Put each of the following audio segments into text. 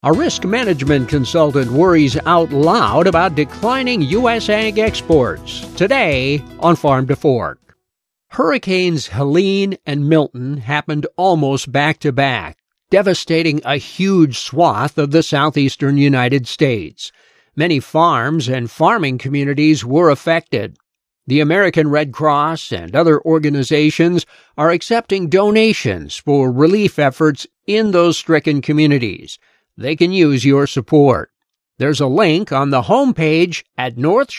A risk management consultant worries out loud about declining U.S. ag exports. Today on Farm to Fork. Hurricanes Helene and Milton happened almost back-to-back, devastating a huge swath of the southeastern United States. Many farms and farming communities were affected. The American Red Cross and other organizations are accepting donations for relief efforts in those stricken communities. They can use your support. There's a link on the homepage at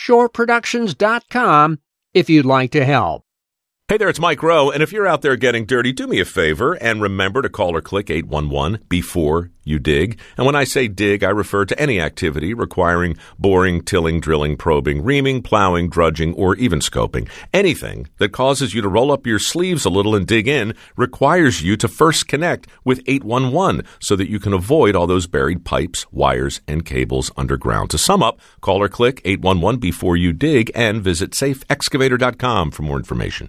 northshoreproductions.com if you'd like to help. Hey there, it's Mike Rowe, and if you're out there getting dirty, do me a favor and remember to call or click 811 before you dig. And when I say dig, I refer to any activity requiring boring, tilling, drilling, probing, reaming, plowing, drudging, or even scoping. Anything that causes you to roll up your sleeves a little and dig in requires you to first connect with 811 so that you can avoid all those buried pipes, wires, and cables underground. To sum up, call or click 811 before you dig and visit safeexcavator.com for more information.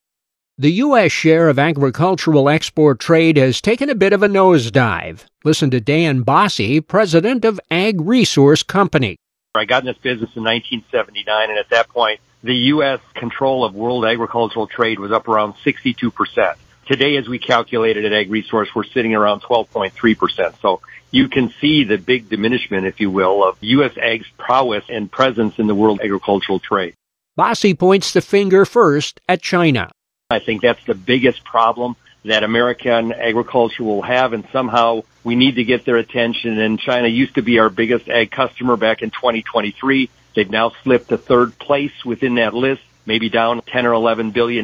The U.S. share of agricultural export trade has taken a bit of a nosedive. Listen to Dan Bosse, president of Ag Resource Company. I got in this business in 1979, and at that point, the U.S. control of world agricultural trade was up around 62%. Today, as we calculated at Ag Resource, we're sitting around 12.3%. So you can see the big diminishment, if you will, of U.S. ag's prowess and presence in the world agricultural trade. Bosse points the finger first at China. I think that's the biggest problem that American agriculture will have, and somehow we need to get their attention. And China used to be our biggest ag customer back in 2023. They've now slipped to third place within that list, maybe down $10 or $11 billion.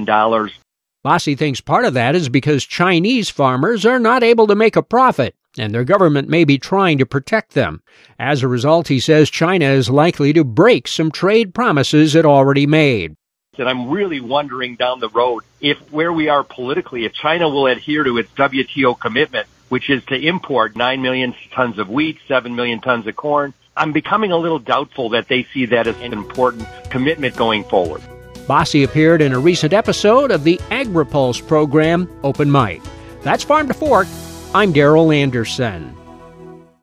Bosse thinks part of that is because Chinese farmers are not able to make a profit, and their government may be trying to protect them. As a result, he says China is likely to break some trade promises it already made. And I'm really wondering down the road if where we are politically, if China will adhere to its WTO commitment, which is to import 9 million tons of wheat, 7 million tons of corn. I'm becoming a little doubtful that they see that as an important commitment going forward. Bosse appeared in a recent episode of the AgriPulse program, Open Mic. That's Farm to Fork. I'm Darrell Anderson.